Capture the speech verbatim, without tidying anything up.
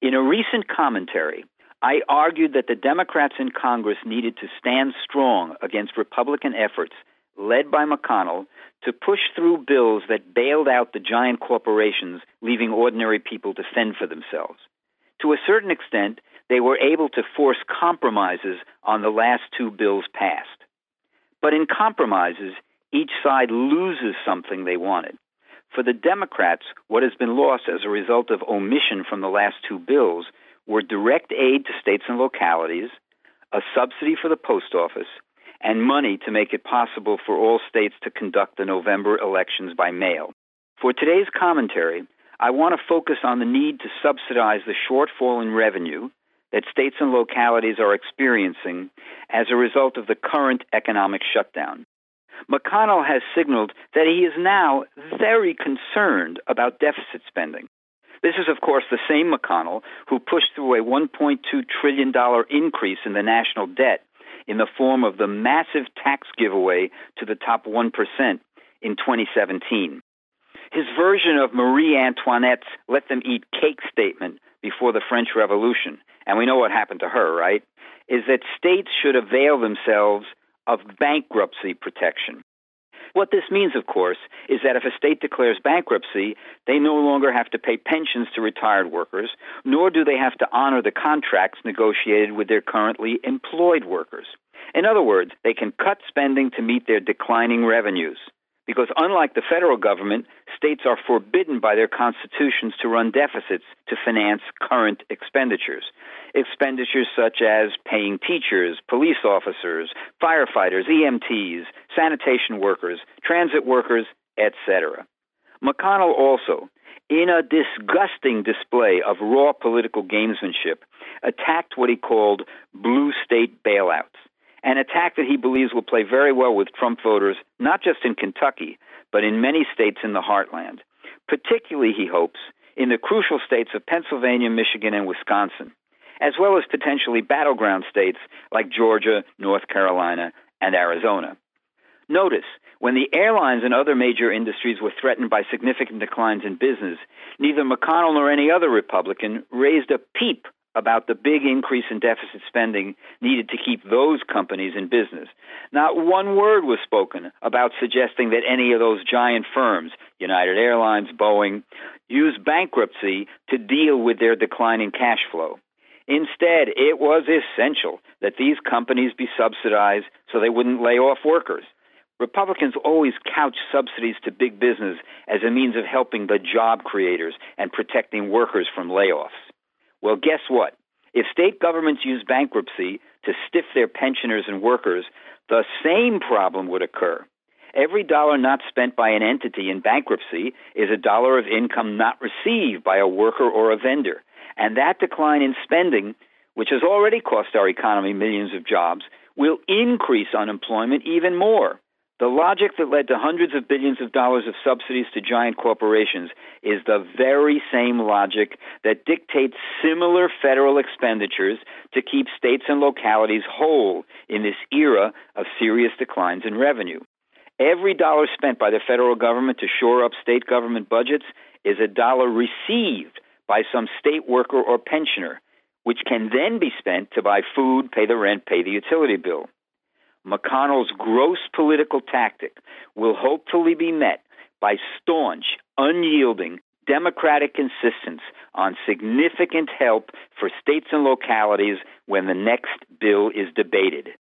In a recent commentary, I argued that the Democrats in Congress needed to stand strong against Republican efforts led by McConnell to push through bills that bailed out the giant corporations, leaving ordinary people to fend for themselves. To a certain extent, they were able to force compromises on the last two bills passed. But in compromises, each side loses something they wanted. For the Democrats, what has been lost as a result of omission from the last two bills were direct aid to states and localities, a subsidy for the post office, and money to make it possible for all states to conduct the November elections by mail. For today's commentary, I want to focus on the need to subsidize the shortfall in revenue that states and localities are experiencing as a result of the current economic shutdown. McConnell has signaled that he is now very concerned about deficit spending. This is, of course, the same McConnell who pushed through a one point two trillion dollars increase in the national debt in the form of the massive tax giveaway to the top one percent in twenty seventeen. His version of Marie Antoinette's let them eat cake statement before the French Revolution, and we know what happened to her, right, is that states should avail themselves of bankruptcy protection. What this means, of course, is that if a state declares bankruptcy, they no longer have to pay pensions to retired workers, nor do they have to honor the contracts negotiated with their currently employed workers. In other words, they can cut spending to meet their declining revenues. Because unlike the federal government, states are forbidden by their constitutions to run deficits to finance current expenditures. Expenditures such as paying teachers, police officers, firefighters, E M Ts, sanitation workers, transit workers, et cetera. McConnell also, in a disgusting display of raw political gamesmanship, attacked what he called blue state bailouts, an attack that he believes will play very well with Trump voters, not just in Kentucky, but in many states in the heartland, particularly, he hopes, in the crucial states of Pennsylvania, Michigan, and Wisconsin, as well as potentially battleground states like Georgia, North Carolina, and Arizona. Notice, when the airlines and other major industries were threatened by significant declines in business, neither McConnell nor any other Republican raised a peep about the big increase in deficit spending needed to keep those companies in business. Not one word was spoken about suggesting that any of those giant firms, United Airlines, Boeing, use bankruptcy to deal with their declining cash flow. Instead, it was essential that these companies be subsidized so they wouldn't lay off workers. Republicans always couch subsidies to big business as a means of helping the job creators and protecting workers from layoffs. Well, guess what? If state governments use bankruptcy to stiff their pensioners and workers, the same problem would occur. Every dollar not spent by an entity in bankruptcy is a dollar of income not received by a worker or a vendor. And that decline in spending, which has already cost our economy millions of jobs, will increase unemployment even more. The logic that led to hundreds of billions of dollars of subsidies to giant corporations is the very same logic that dictates similar federal expenditures to keep states and localities whole in this era of serious declines in revenue. Every dollar spent by the federal government to shore up state government budgets is a dollar received by some state worker or pensioner, which can then be spent to buy food, pay the rent, pay the utility bill. McConnell's gross political tactic will hopefully be met by staunch, unyielding, Democratic insistence on significant help for states and localities when the next bill is debated.